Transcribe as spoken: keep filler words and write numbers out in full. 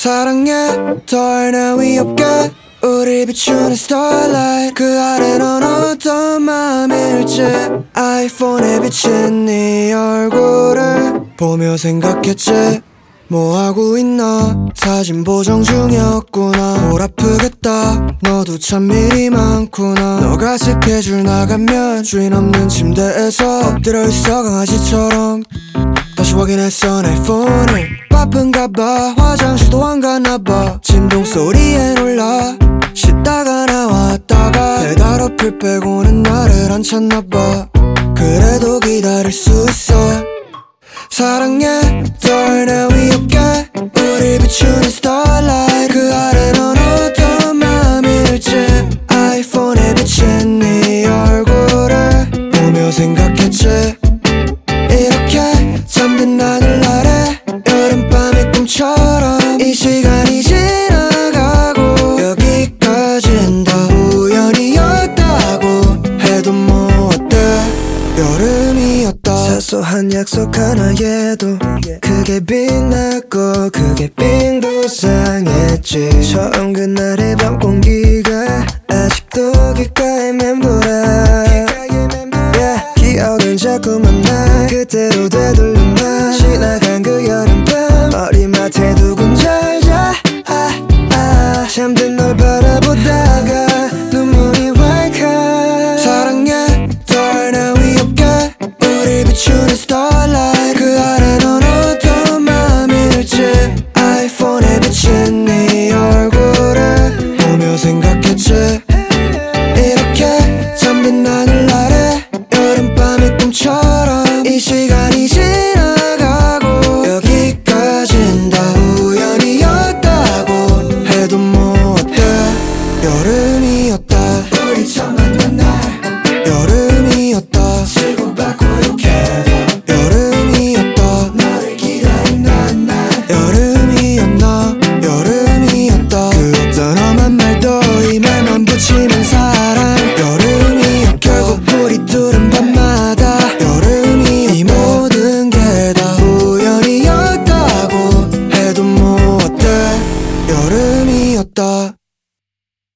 사랑해 더 이나 위협게 우리 비추는 starlight 그 아래 넌 어떤 마음일지 아이폰에 비친 네 얼굴을 보며 생각했지 뭐하고 있나 사진 보정 중이었구나 뭘 아프겠다 너도 참 일이 많구나 너가 스케줄 나가면 주인 없는 침대에서 엎드려 있어 강아지처럼 다시 확인했어 내 폰을 바쁜가봐 화장실도 안 가나봐 진동 소리에 놀라 씻다가 나왔다가 배달 어플 빼고는 나를 안 찾나봐 그래도 기다릴 수 있어 사랑해 더 이나 위협게 우리 비추는 starlight 그 아래 넌 어떤 마음일지 아이폰에 비친 네 얼굴을 보며 생각했지 이렇게 잠든 하늘 아래 여름밤의 꿈처럼 이 시간이 지나가고 여기까진 다 우연이었다고 해도 뭐 어때 여름이었다 사소한 약속 하나에도 크게 빛났고 크게 빙도 상했지 처음 그날의 밤 공기가 아직도 귓가에 맴돌아 yeah, 기억은 자꾸만 날 그대로 되돌려